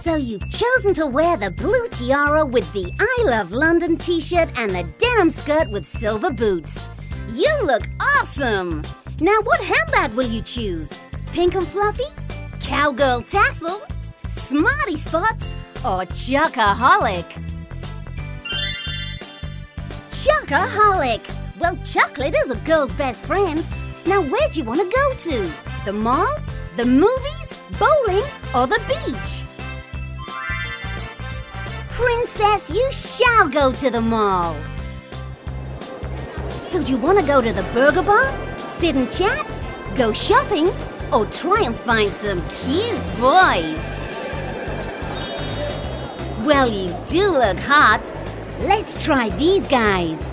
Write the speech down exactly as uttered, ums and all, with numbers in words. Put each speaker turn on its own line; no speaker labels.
So you've chosen to wear the blue tiara with the I Love London t-shirt and the denim skirt with silver boots. You look awesome! Now what handbag will you choose? Pink and fluffy? Cowgirl tassels? Smarty spots? Or chocoholic? Chocoholic! Well, chocolate is a girl's best friend. Now where do you want to go to? The mall? The movies? Bowling? Or the beach? Princess, you shall go to the mall. So do you want to go to the burger bar? Sit and chat? Go shopping? Or try and find some cute boys? Well, you do look hot. Let's try these guys.